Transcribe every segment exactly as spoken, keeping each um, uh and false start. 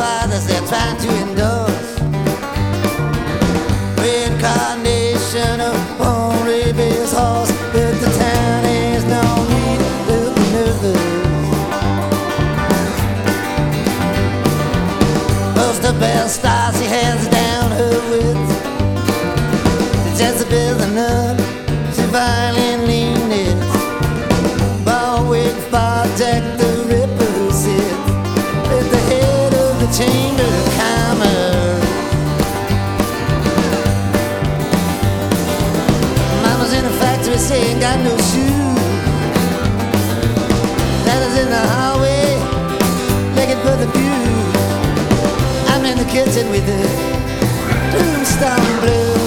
fathers they're trying to endorse. Reincarnation upon rabies horse, but the town is no need to look nervous. Most the best stars he hands down her width. The Jezebel the nun, she violently knits. Barwick Bartek the Ripper sits at the head of the Chamber of Commerce. Mama's in a factory saying got no shoes. Daddy's in the hallway looking for the views. I'm in the kitchen with the tombstone blues.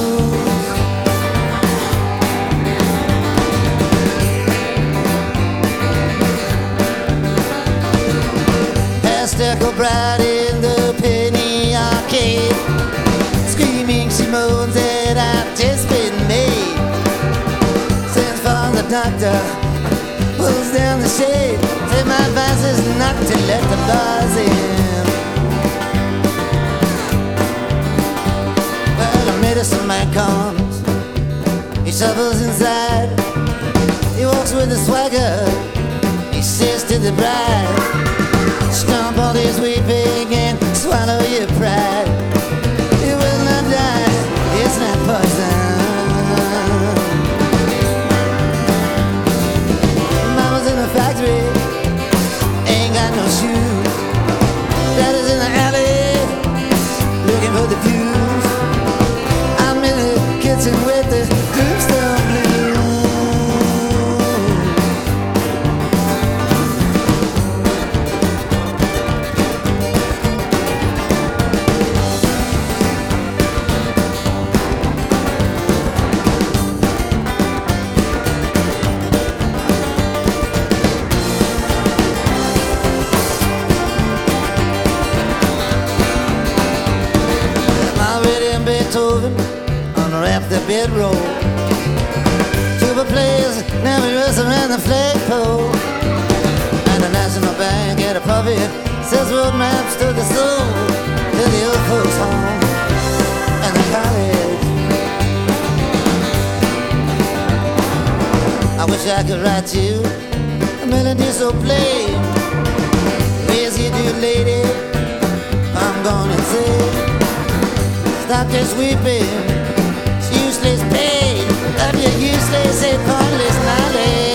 Pastel bride in the penny arcade, screaming she moans that I've just been made. Sends for the doctor, pulls down the shade. Say my advice is not to let the bars in. Well, the medicine man comes, he shovels inside. He walks with a swagger, he says to the bride, stomp all this weeping and swallow your pride. You will not die, it's not poison. Mama's in a factory, ain't got no shoes. Daddy's in the alley, looking for the fuse. I'm in the kitchen with the tombstone blues. Beethoven unwrapped the bedroll. Tuba players never dress around the flagpole. And the National Bank at a profit sells road maps to the soul, to the old folks' home and the college. I wish I could write you a melody so plain. Yes, you do, lady, I'm gonna say, stop this weeping, it's useless pain of your useless and pointless knowledge.